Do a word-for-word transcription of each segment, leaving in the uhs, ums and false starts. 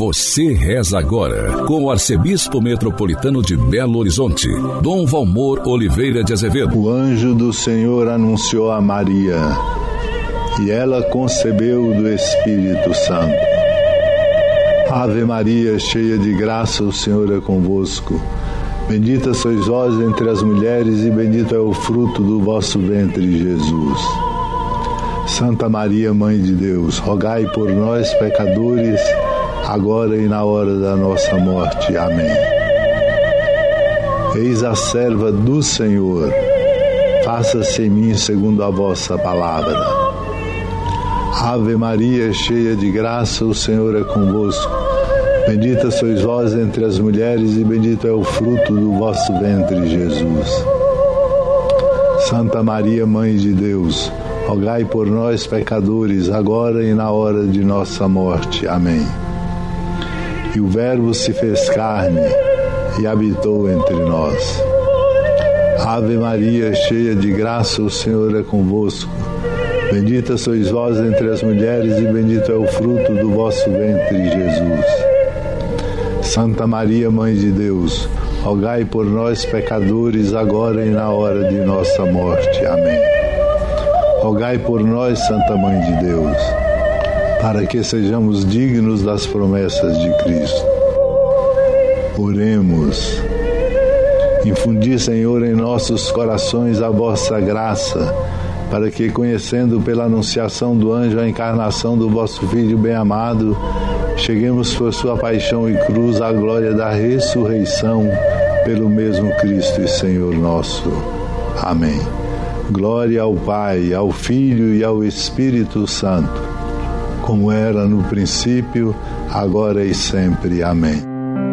Você reza agora com o arcebispo metropolitano de Belo Horizonte, Dom Valmor Oliveira de Azevedo. O anjo do Senhor anunciou a Maria, e ela concebeu do Espírito Santo. Ave Maria, cheia de graça, o Senhor é convosco. Bendita sois vós entre as mulheres, e bendito é o fruto do vosso ventre, Jesus. Santa Maria, Mãe de Deus, rogai por nós, pecadores, agora e na hora da nossa morte. Amém. Eis a serva do Senhor, faça-se em mim segundo a vossa palavra. Ave Maria, cheia de graça, o Senhor é convosco. Bendita sois vós entre as mulheres, e bendito é o fruto do vosso ventre, Jesus. Santa Maria, Mãe de Deus, rogai por nós, pecadores, agora e na hora de nossa morte. Amém. E o Verbo se fez carne e habitou entre nós. Ave Maria, cheia de graça, o Senhor é convosco. Bendita sois vós entre as mulheres, e bendito é o fruto do vosso ventre, Jesus. Santa Maria, Mãe de Deus, rogai por nós, pecadores, agora e na hora de nossa morte. Amém. Rogai por nós, Santa Mãe de Deus, para que sejamos dignos das promessas de Cristo. Oremos. Infundi, Senhor, em nossos corações a vossa graça, para que, conhecendo pela anunciação do anjo a encarnação do vosso Filho bem-amado, cheguemos por sua paixão e cruz à glória da ressurreição, pelo mesmo Cristo e Senhor nosso. Amém. Glória ao Pai, ao Filho e ao Espírito Santo, como era no princípio, agora e sempre. Amém.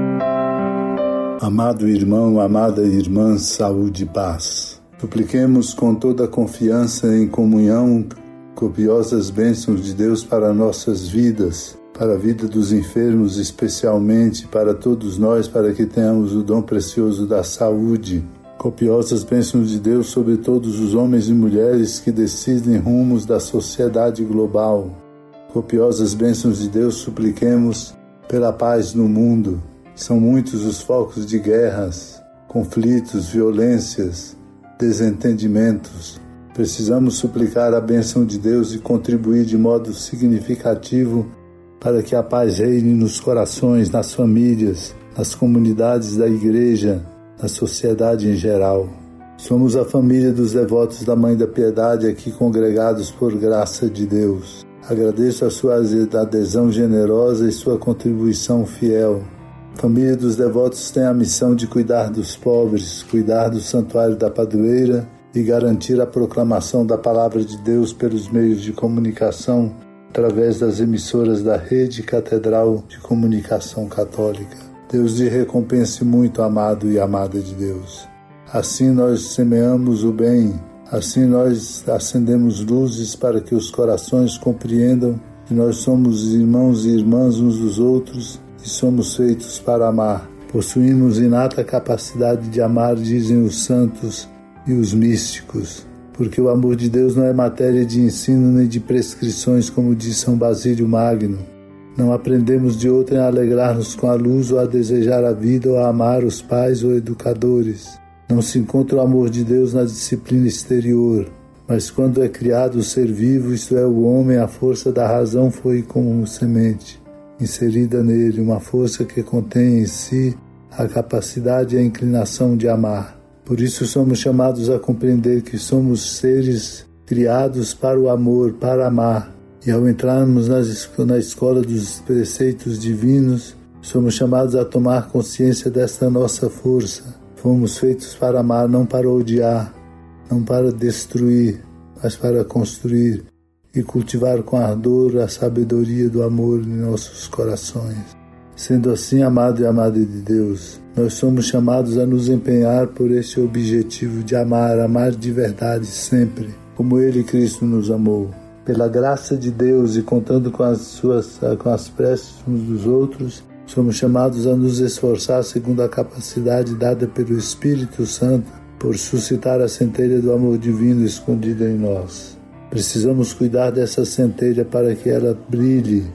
Amado irmão, amada irmã, saúde e paz. Supliquemos com toda a confiança em comunhão copiosas bênçãos de Deus para nossas vidas, para a vida dos enfermos, especialmente para todos nós, para que tenhamos o dom precioso da saúde. Copiosas bênçãos de Deus sobre todos os homens e mulheres que decidem rumos da sociedade global. Copiosas bênçãos de Deus supliquemos pela paz no mundo. São muitos os focos de guerras, conflitos, violências, desentendimentos. Precisamos suplicar a bênção de Deus e contribuir de modo significativo para que a paz reine nos corações, nas famílias, nas comunidades da igreja, na sociedade em geral. Somos a família dos devotos da Mãe da Piedade aqui congregados por graça de Deus. Agradeço a sua adesão generosa e sua contribuição fiel. A família dos devotos tem a missão de cuidar dos pobres, cuidar do Santuário da Padroeira e garantir a proclamação da Palavra de Deus pelos meios de comunicação através das emissoras da Rede Catedral de Comunicação Católica. Deus lhe recompense muito, amado e amada de Deus. Assim nós semeamos o bem, assim nós acendemos luzes para que os corações compreendam que nós somos irmãos e irmãs uns dos outros e somos feitos para amar. Possuímos inata capacidade de amar, dizem os santos e os místicos, porque o amor de Deus não é matéria de ensino nem de prescrições, como diz São Basílio Magno. Não aprendemos de outrem a alegrar-nos com a luz ou a desejar a vida ou a amar os pais ou educadores. Não se encontra o amor de Deus na disciplina exterior, mas quando é criado o ser vivo, isto é, o homem, a força da razão foi como semente, inserida nele, uma força que contém em si a capacidade e a inclinação de amar. Por isso somos chamados a compreender que somos seres criados para o amor, para amar. E ao entrarmos na escola dos preceitos divinos, somos chamados a tomar consciência desta nossa força. Fomos feitos para amar, não para odiar, não para destruir, mas para construir e cultivar com ardor a sabedoria do amor em nossos corações. Sendo assim, amado e amada de Deus, nós somos chamados a nos empenhar por este objetivo de amar, amar de verdade sempre, como Ele, Cristo, nos amou. Pela graça de Deus e contando com as, suas, com as preces uns dos outros, somos chamados a nos esforçar segundo a capacidade dada pelo Espírito Santo por suscitar a centelha do amor divino escondida em nós. Precisamos cuidar dessa centelha para que ela brilhe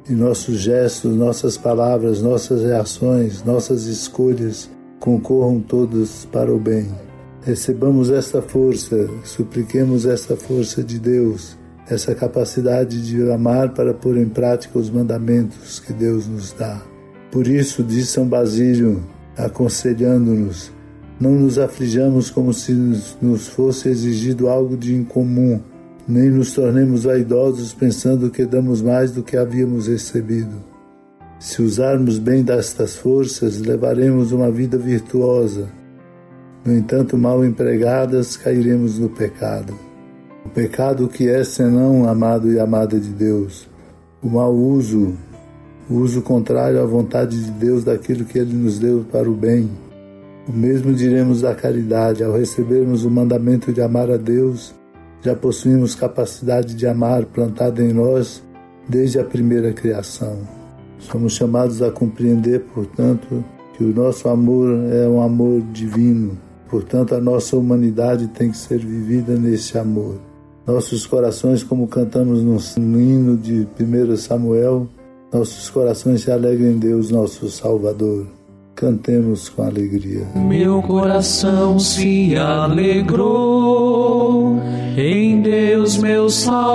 e nossos gestos, nossas palavras, nossas reações, nossas escolhas concorram todas para o bem. Recebamos esta força, supliquemos esta força de Deus, essa capacidade de amar para pôr em prática os mandamentos que Deus nos dá. Por isso, diz São Basílio, aconselhando-nos, não nos aflijamos como se nos fosse exigido algo de incomum, nem nos tornemos vaidosos pensando que damos mais do que havíamos recebido. Se usarmos bem destas forças, levaremos uma vida virtuosa. No entanto, mal empregadas, cairemos no pecado. O pecado que é senão amado e amada de Deus, o mau uso, o uso contrário à vontade de Deus daquilo que Ele nos deu para o bem. O mesmo diremos da caridade. Ao recebermos o mandamento de amar a Deus, já possuímos capacidade de amar plantada em nós desde a primeira criação. Somos chamados a compreender, portanto, que o nosso amor é um amor divino. Portanto, a nossa humanidade tem que ser vivida nesse amor. Nossos corações, como cantamos no hino de primeiro Samuel, nossos corações se alegram em Deus, nosso Salvador. Cantemos com alegria. Meu coração se alegrou em Deus, meu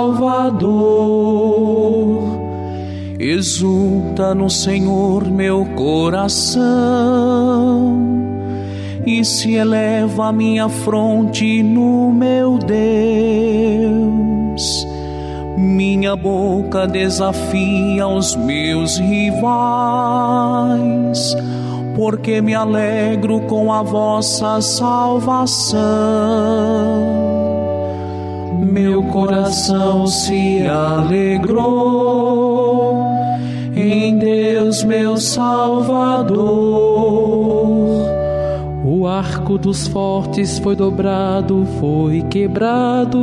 Salvador. Exulta no Senhor meu coração, e se eleva a minha fronte no meu Deus. Minha boca desafia os meus rivais, porque me alegro com a vossa salvação. Meu coração se alegrou em Deus, meu Salvador. O arco dos fortes foi dobrado, foi quebrado,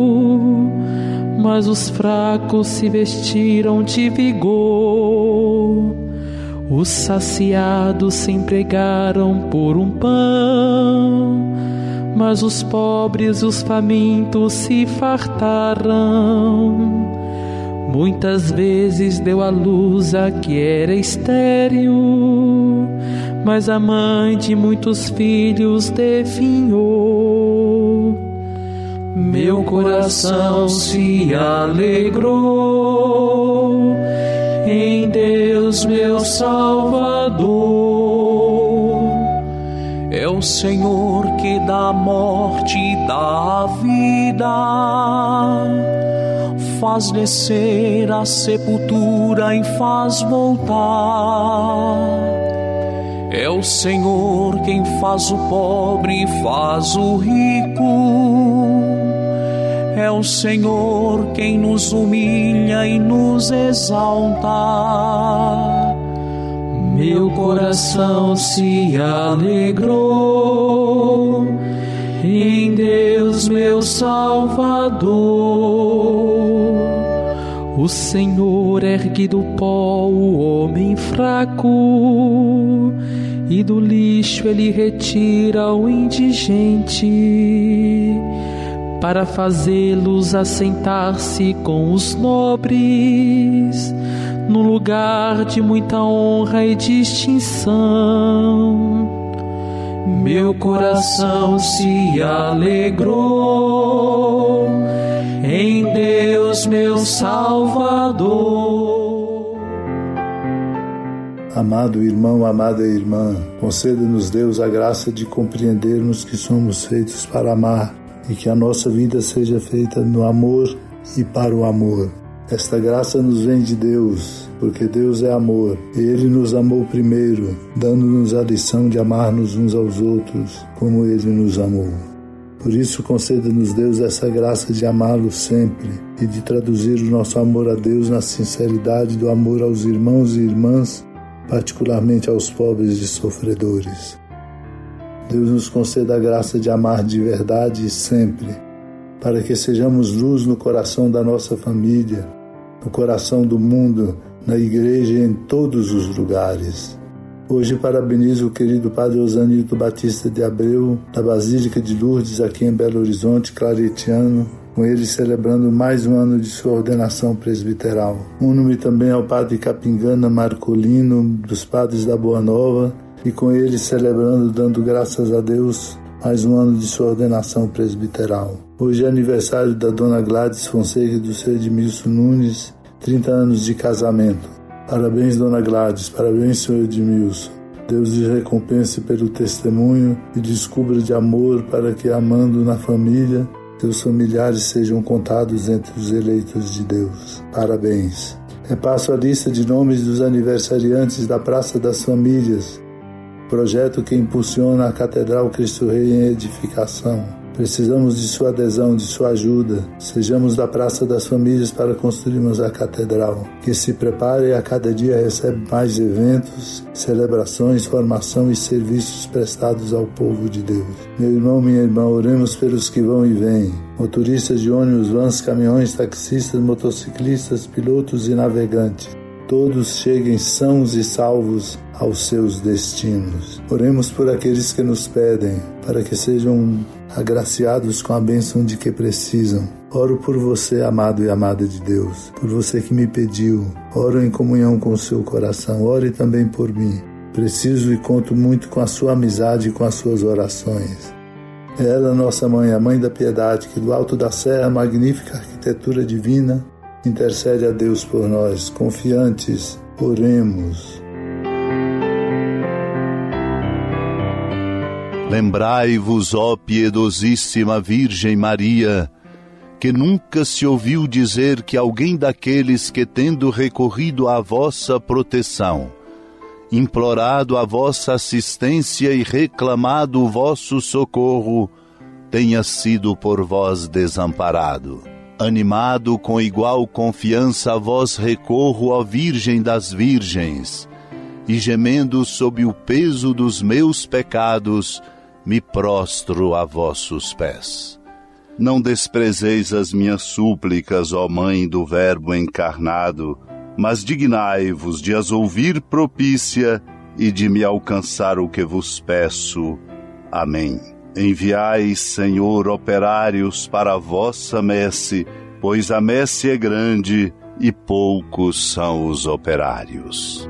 mas os fracos se vestiram de vigor. Os saciados se empregaram por um pão, mas os pobres e os famintos se fartaram. Muitas vezes deu à luz a que era estéril, mas a mãe de muitos filhos definhou. Meu coração se alegrou em Deus, meu Salvador. É o Senhor que dá a morte e dá a vida, faz descer a sepultura e faz voltar. É o Senhor quem faz o pobre e faz o rico. É o Senhor quem nos humilha e nos exalta. Meu coração se alegrou em Deus, meu Salvador. O Senhor ergue do pó o homem fraco, e do lixo Ele retira o indigente, para fazê-los assentar-se com os nobres, num lugar de muita honra e distinção. Meu coração se alegrou em Deus, meu Salvador. Amado irmão, amada irmã, conceda-nos Deus a graça de compreendermos que somos feitos para amar e que a nossa vida seja feita no amor e para o amor. Esta graça nos vem de Deus, porque Deus é amor, e Ele nos amou primeiro, dando-nos a lição de amar-nos uns aos outros, como Ele nos amou. Por isso, conceda-nos Deus essa graça de amá-lo sempre e de traduzir o nosso amor a Deus na sinceridade do amor aos irmãos e irmãs, particularmente aos pobres e sofredores. Deus nos conceda a graça de amar de verdade e sempre, para que sejamos luz no coração da nossa família, no coração do mundo, na igreja e em todos os lugares. Hoje parabenizo o querido Padre Osanildo Batista de Abreu, da Basílica de Lourdes, aqui em Belo Horizonte, claretiano, com ele celebrando mais um ano de sua ordenação presbiteral. Uno-me também ao Padre Capingana Marcolino, dos Padres da Boa Nova, e com ele celebrando, dando graças a Deus, mais um ano de sua ordenação presbiteral. Hoje é aniversário da Dona Gladys Fonseca e do seu Edmilson Nunes, trinta anos de casamento. Parabéns, Dona Gladys, parabéns, senhor Edmilson. Deus lhe recompense pelo testemunho e descubra de amor para que, amando na família, seus familiares sejam contados entre os eleitos de Deus. Parabéns. Repasso a lista de nomes dos aniversariantes da Praça das Famílias, projeto que impulsiona a Catedral Cristo Rei em edificação. Precisamos de sua adesão, de sua ajuda. Sejamos da Praça das Famílias para construirmos a Catedral, que se prepara e a cada dia recebe mais eventos, celebrações, formação e serviços prestados ao povo de Deus. Meu irmão, minha irmã, oremos pelos que vão e vêm. Motoristas de ônibus, vans, caminhões, taxistas, motociclistas, pilotos e navegantes. Todos cheguem sãos e salvos aos seus destinos. Oremos por aqueles que nos pedem, para que sejam agraciados com a bênção de que precisam. Oro por você, amado e amada de Deus, por você que me pediu. Oro em comunhão com o seu coração. Ore também por mim. Preciso e conto muito com a sua amizade e com as suas orações. É ela, nossa mãe, a mãe da piedade, que do alto da serra, magnífica arquitetura divina, intercede a Deus por nós. Confiantes, oremos. Lembrai-vos, ó piedosíssima Virgem Maria, que nunca se ouviu dizer que alguém daqueles que, tendo recorrido à vossa proteção, implorado a vossa assistência e reclamado o vosso socorro, tenha sido por vós desamparado. Animado com igual confiança a vós recorro, ó Virgem das Virgens, e gemendo sob o peso dos meus pecados, me prostro a vossos pés. Não desprezeis as minhas súplicas, ó Mãe do Verbo encarnado, mas dignai-vos de as ouvir propícia e de me alcançar o que vos peço. Amém. Enviai, Senhor, operários para a vossa messe, pois a messe é grande e poucos são os operários.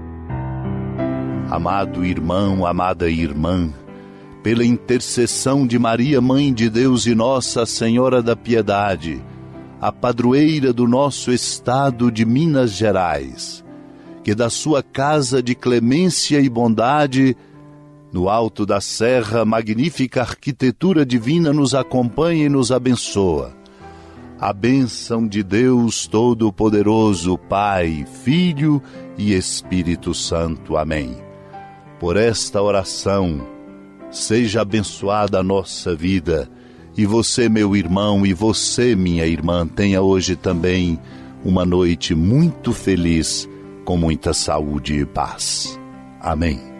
Amado irmão, amada irmã, pela intercessão de Maria, Mãe de Deus e Nossa Senhora da Piedade, a padroeira do nosso estado de Minas Gerais, que da sua casa de clemência e bondade, no alto da serra, magnífica arquitetura divina nos acompanha e nos abençoa. A bênção de Deus Todo-Poderoso, Pai, Filho e Espírito Santo. Amém. Por esta oração, seja abençoada a nossa vida, e você, meu irmão, e você, minha irmã, tenha hoje também uma noite muito feliz, com muita saúde e paz. Amém.